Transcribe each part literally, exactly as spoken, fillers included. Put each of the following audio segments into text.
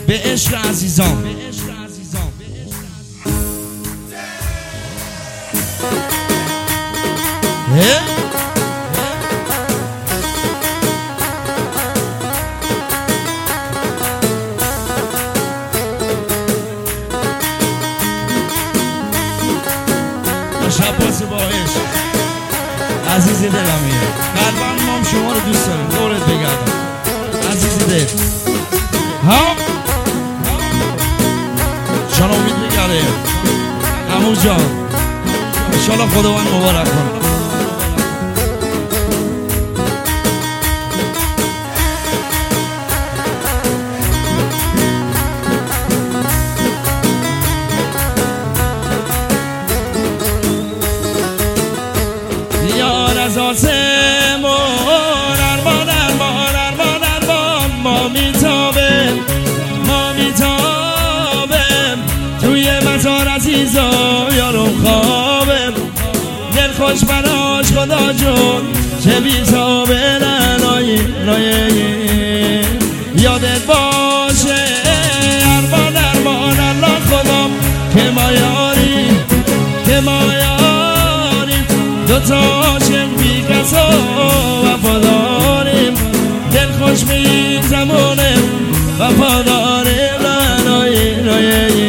به عشق عزیزان. شب بازی با عشق عزیز دلمیه، قلبم مام شما رو دوست داریم، دورت بگردم عزیز دل. ها جان امید بگره عمو جان، انشالله خداوند مبارک کنه. از آسمون ارمان ارمان ارمان ارمان ما میتابیم ما میتابیم توی مزار عزیزا یارم خوابم، دل خوش براش خدا جون چه بیتابه ننایی نایی یادت باشه ارمان ارمان الله خدا که ما یاریم که ما یاریم دوتا عاشق بی کسا وفاداریم، دل خوش به این زمانه وفاداریم لنایی نایی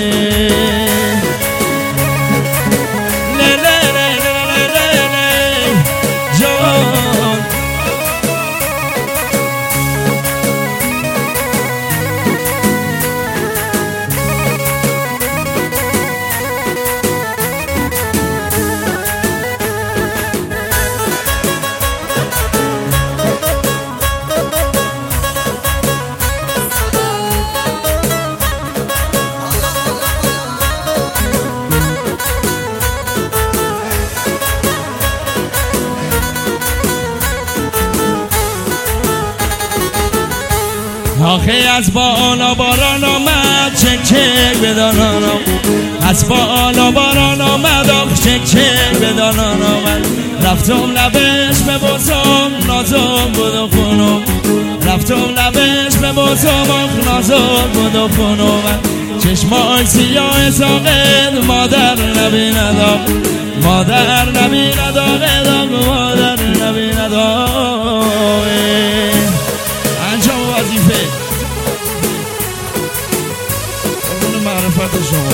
آخه از بالا باران آمد چک چک بدانانم، از بالا باران آمد آخ چک چک بدانان آمد، رفتم لبش به بازم نازم بود و خونم، رفتم لبش به بازم آخ نازم بود و خونم، چشمای سیاه ساقد مادر نبی ندام مادر نبی ندام مادر نبی ندام انجام وظیفه اون معرفت شما.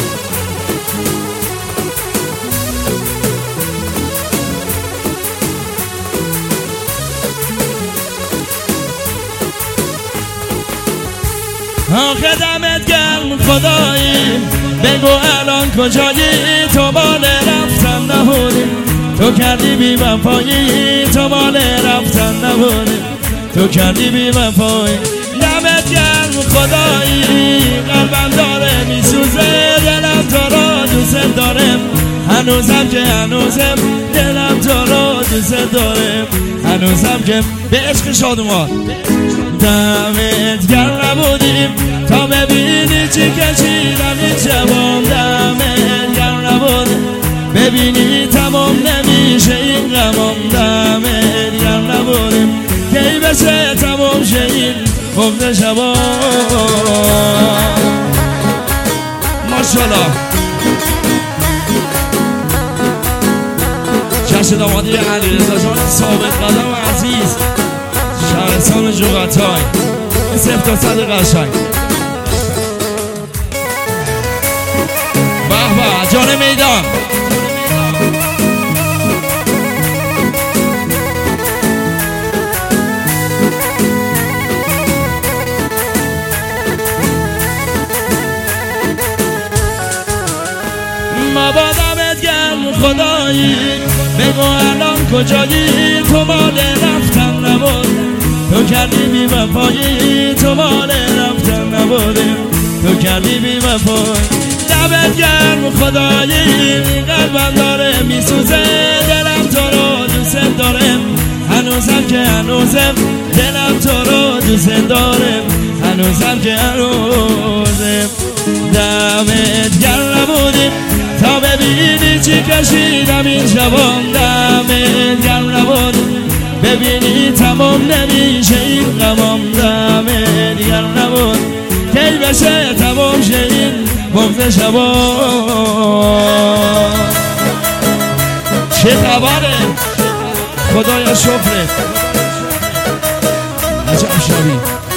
آخه دمت گرم خدایی بگو الان کجایی، تو مال رفتن نبودی تو کردی بی وفایی، تو مال رفتن نبودی تو کردی بی وفایی، دمت گرم خدایی قلبم داره میسوزه، دلم تو را دوست دارم هنوزم که هنوزم دلم تو را دوست دارم هنوزم که به عشق شادومان. دمت گرم نبودیم تا ببینی چی کشیدم این شبام، دمت گرم نبودیم ببینی تمام نمیشه این غمام، دمت گرم نبودیم کی بشه تمام شه این خفت شبام. ماشالله جشن دامادی علیرضا جان ثابت قدم عزیز شهرستان جغتای صفر تا صد قشنگ. به به جان میدان مبادمت گرم خدایی بگو الان کجایی، تو مال رفتن نبود تو کردی بی وفایی، تو مال رفتن نبود تو کردی بی وفایی، دمت گرم خدایی قلبم داره میسوزه، دلم تو رو دوست دارم هنوزم که هنوزم دلم تو رو دوست دارم هنوزم که هنوزم، دمت گرم نبودیم تا ببینی چی کشیدم این شبام، دمت گرم نبودیم ببینی تمام نمیشه این غمام، دمت گرم نبود کی بشه تمام شه این بغض شبا. چه خبره خدایا شکرت عجب شبی.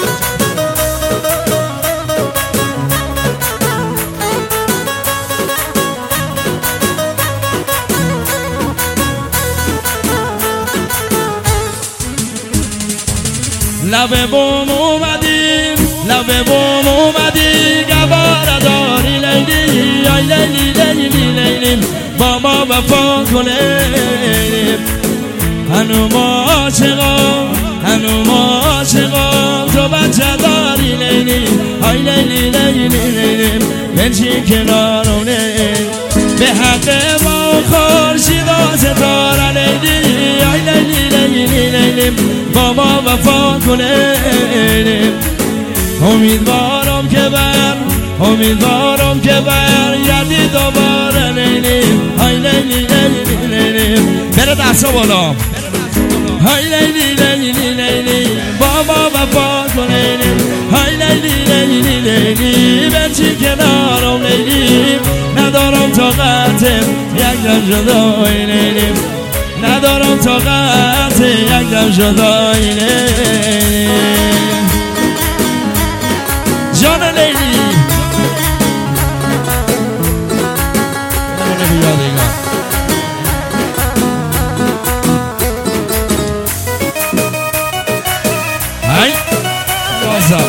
لبه بوم اومدیم لبه بوم اومدی گواره داری لیلی آی لیلی لیلی لیلی با ما وفا کنیم. هنو ما عاشقام هنو ما عاشقام تو بچه داری لیلی آی لیلی لیلی لیلی بنشی کنارونه به حق ما خورشید و ستاره لیلی آی لیلی لیلی لیلی با ما وفا کنیم. امیدوارم که بر امیدوارم که بر یادی دوباره لیلی های لیلی لیلی لیلی بره دستا بالا های لیلی لیلی لیلی با ما وفا کنیم های لیلی لیلی لیلی بچی کنارم لیلی ندارم طاقت یک دم جدای لیلی ندارم طاقت یک دم جدای لیلی جان لیلی نمونه بیاد ایگان های بازم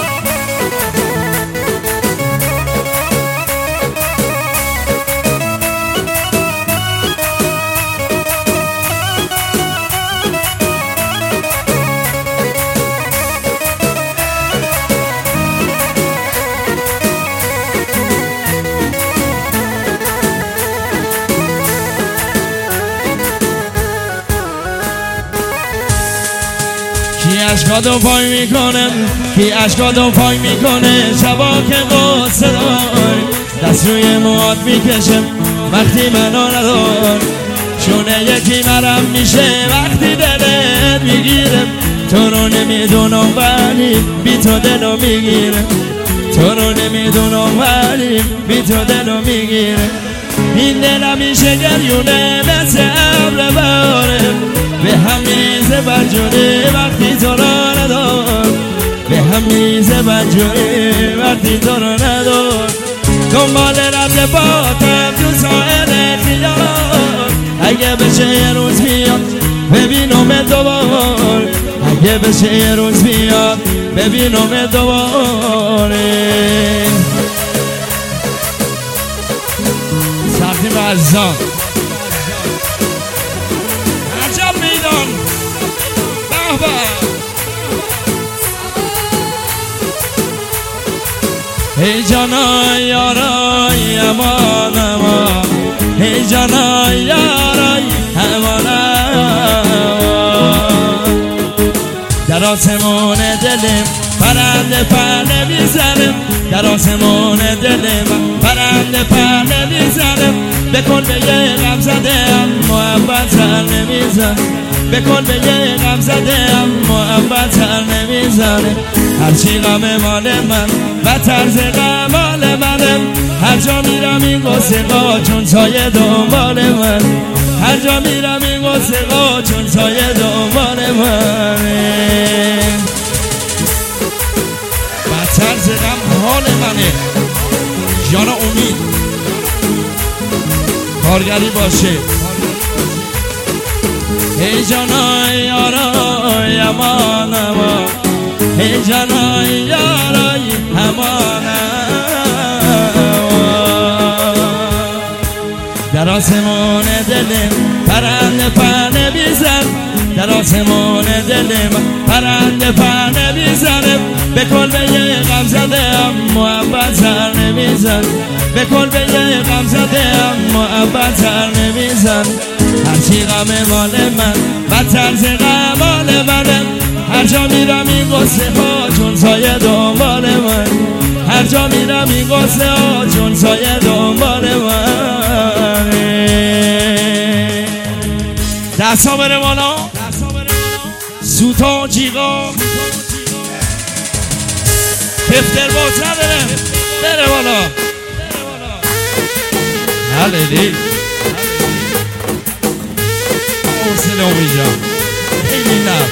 کی اشکادو پای میکنه کی اشکادو پای میکنه شبا که قصه دار دست روی موات میکشم وقتی منو ندار شونه یکی مرم میشه وقتی دلت میگیرم تو رو نمیدونم ولی بی تو دلو میگیرم تو رو نمیدونم ولی بی تو دلو میگیرم این دلم میشه گریونه مثل ابر باره به هم میزه بجونه وقتی تو را ندار به هم میزه بجونه وقتی تو را ندار دنبال رد باتم تو ساحل خیال اگه بشه یه روز بیاد ببینم دوباره اگه بشه یه روز بیاد ببینم دوباره سختی برزان عجب میدان به به ای جانای یارای امان امان ای جانای یارای امان امان در آسمون دلم پرنده پرنده میزنم در آسمون دلم پرنده پرنده میزنم بکن به یه غم زدم محبت سر نمیزنم بکن به یه غم زدم محبت سر نمیزنم هرچی غم مال من و طرز غمال منم هر جا میرم این قصه قا چون سایه دنبال من هر جا میرم این قصه قا چون سایه دنبال منه و طرز غم حال منه جان امید کارگری باشه ای جانای یارای امان امان ای جانای یارای امان در آسمون دلم پرنده پرنده بیزن در آسمون دلم پرنده پرنده بیزنم بکن به یه غم زدم محبت سر نمیزن بکن به یه غم زدم محبت سر نمیزن هرچی غم مال من و طرز غمال منم هر جا میرم این قصه ها چون سایه دنبال من هر جا میرم این قصه ها چون سایه دنبال من دستا بره بالا زوتا جیغا دفتر باز نداره بره بالا حلیلی حسین امید جان خیلی نر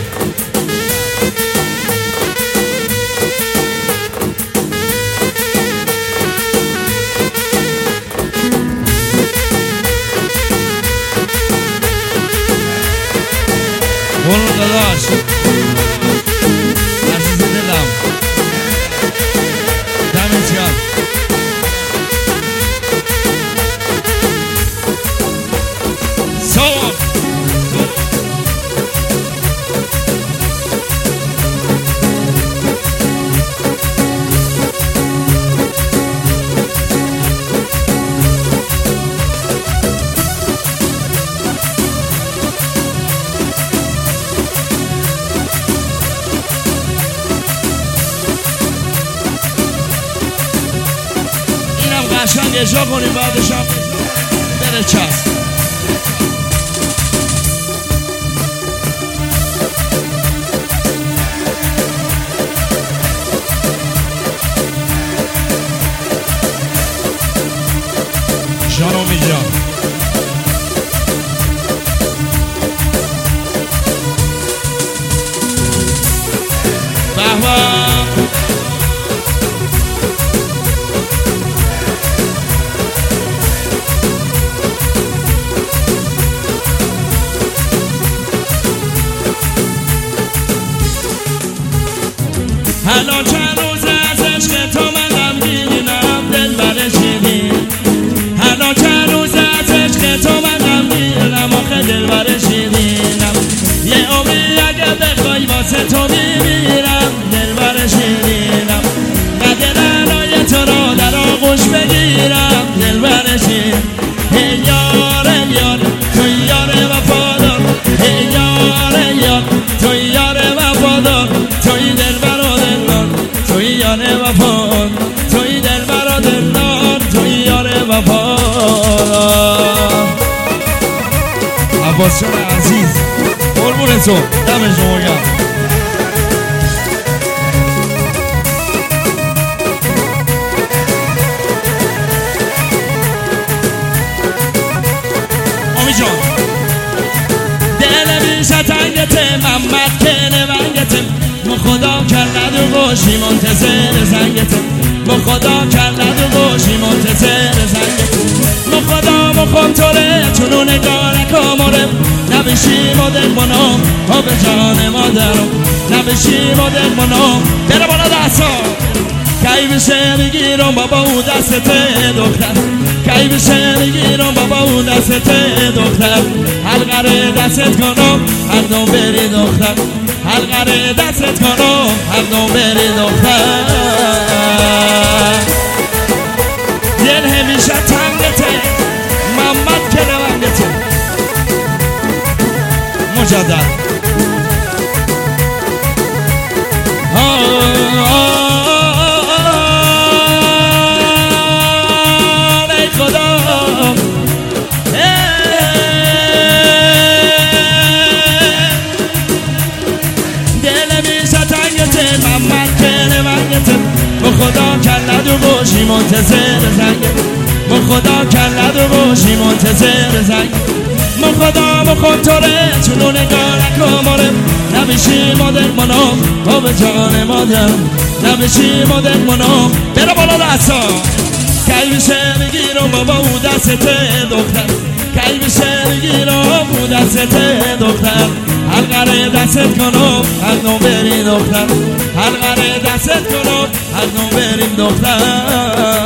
برو داداش عزیز دلم دمت گرم صاف قشنگ اجرا کنیم بعدش هم بره چسب جانو می جان بهبه الان چند روز از عشق تو من غمگینم دل بر شیرین الان چند روز از عشق تو من غمگینم آخه دل بر شیرینم یه عمری اگه بخوای واسه تو میمیرم دل بر شیرینم قدر علای تو را در آغوش بگیرم دل بر شیرین ای یار یار تو یار وفادار ای یار یار تو یار وفادار توی دل بر توی یار وفا توی دل برا دلدار توی یار وفا عباس جان عزیز قربون تو دم شما گرم آمی جان دل بیشه تنگته محمد کنه ونگته ما خدا کلد و گوشی منتظر زنگته ما خدا کلد و گوشی منتظر زنگته ما خدا مخم توره چونو نگاه نکامره نبشی مدل منام تا به جان مادرم نبشی مدل منام بره بالا دستا کی بشه میگیرم بابا او دستته دختر کی بشه میگیرم بابا او دستته دختر حلقره دستت کنم هر دو بری دختر حلقره دستت کنم هر دو بری دختر دل همیشه تنگته محمد که نونگته مجدد با خدا کلد و باشی منتظر زنگ با خدا کلد و باشی منتظر زنگ ما خدا مخون توره چونو نگاه نکاماره نبشی مادر منام با به جان مادر نبشی مادر منام بره بالا دستا کی بشه میگیرم بابا او دسته دختر کی بشه میگیرم او دسته دختر حلقره دستت کنم هر نو بریم دختر حلقره دستت کنم هر نو بریم دختر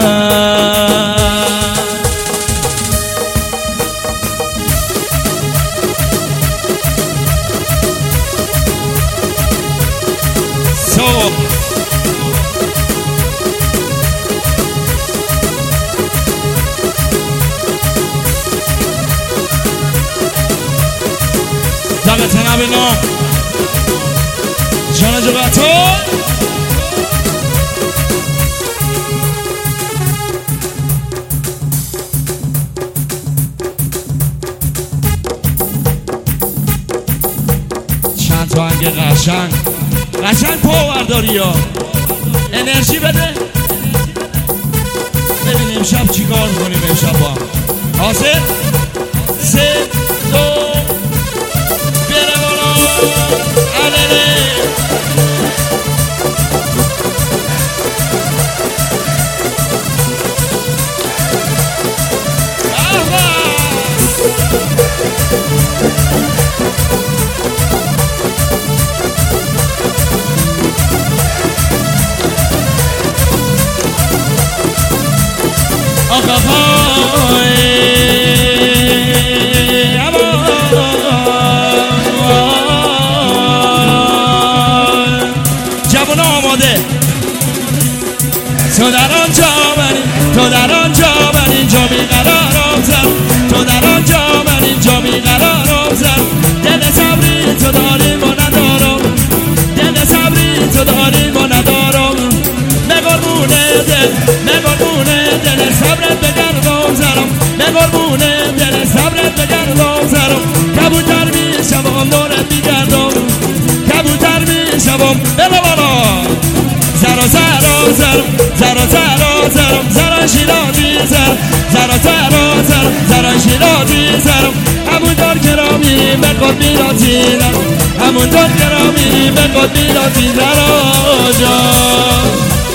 صبح دقت نبینم جان جواتون چند تا هنگ قشنگ قشنگ پاور داری ها انرژی بده ببینیم امشب چی کار کنیم امشب با هم حاضر سه دو بره بالا علله آقا پای جوان آماده تو در آنجا من تو در آنجا من اینجا بیقرارم زن تو در آنجا من اینجا بیقرارم زن دل صبری تو داری و ندارم دل صبری تو داری و ندارم مگربونه دل مگربونه دل صبرت بگردم زرم مگربونه دل صبرت بگردم زرم کبوتر میشم دورت میگردم کبوتر میشم بلا بالا زرا زرا زرم زرا زرا زرم زرا شیرازی زرم زرا زرا زرم زرا شیرازی زرم همونطور گرامی به خود میرازی زرم همونطور گرامی به خود میرازی زرا جان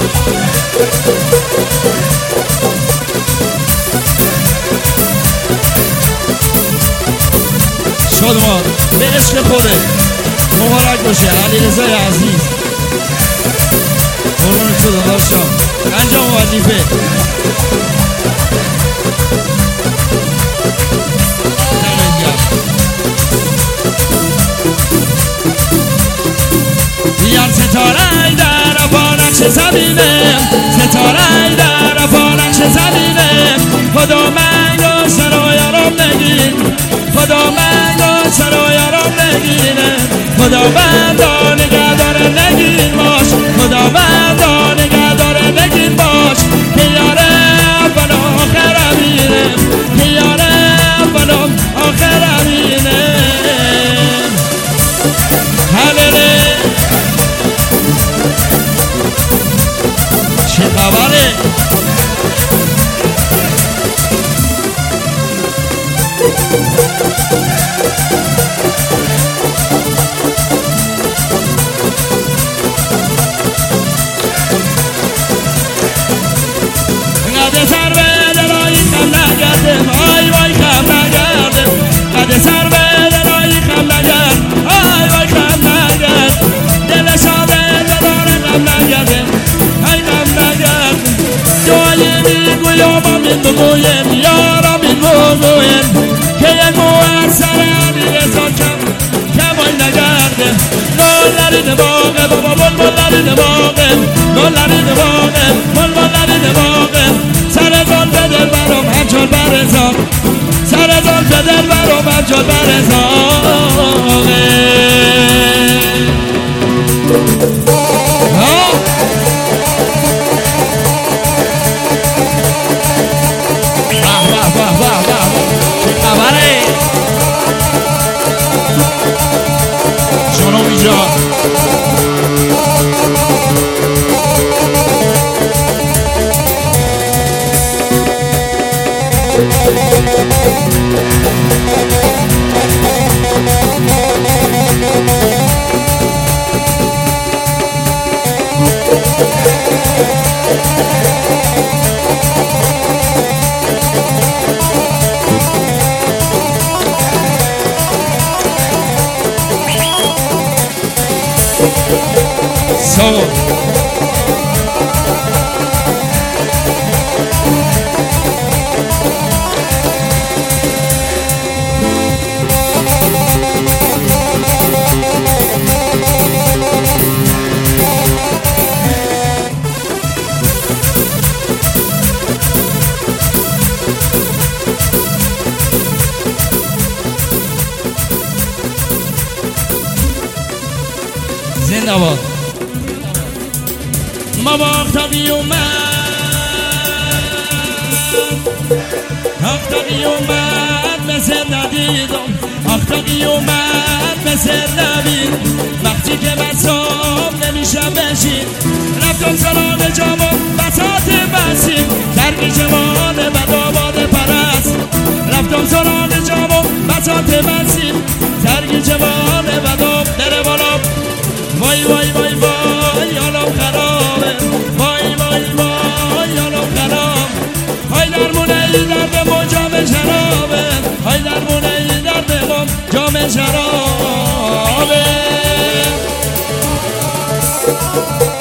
شادمان به عشق خوده مبارک باشه علیرضای عزیز قربون تو داداشم انجام وظیفه بیار ستاره در افانکش زمینه ستاره در افانکش زمینه خدا منگو سرا یارم نگین خدا منگو سرا یارم نگینه خدا مندا نگه داره نگین باش خدا مندا نگه داره نگین باش که یاره اول آخر امینه که یاره اول آخر امینه حلله چه خبره قد سر به دلایی خم نگردم آی وای خم نگردم قد سر به دلایی خم نگرد آی وای خم نگرد دل شاده دلاره خم نگردم آی خم نگرد دعایی میگویم و من بگویم یارا من بگویم که یک موهر سر علیرضا کم کمای نگرده گلری باغه بابا بل بلری باغه گلری باغه بل بلری باغه سر زلف دل برام همچون برزاق سر زلف دل برام همچون برزاقه So زنده‌باد ما وقتی اومد وقتی اومد مثل ندیدم وقتی تاقی اومد مثل نبید وقتی که بسام نمیشه بشین رفتم سراغ جوان بساط بسیم درگی جوان بداباد پرست رفتم سراغ جوان بساط بسیم درگی جوان بداب در بالا وای وای وای وای حالم خرابه وای وای وای حالم خراب های درمونه ای درد ما جام شرابه های درمونه ای درد ما جام شرابه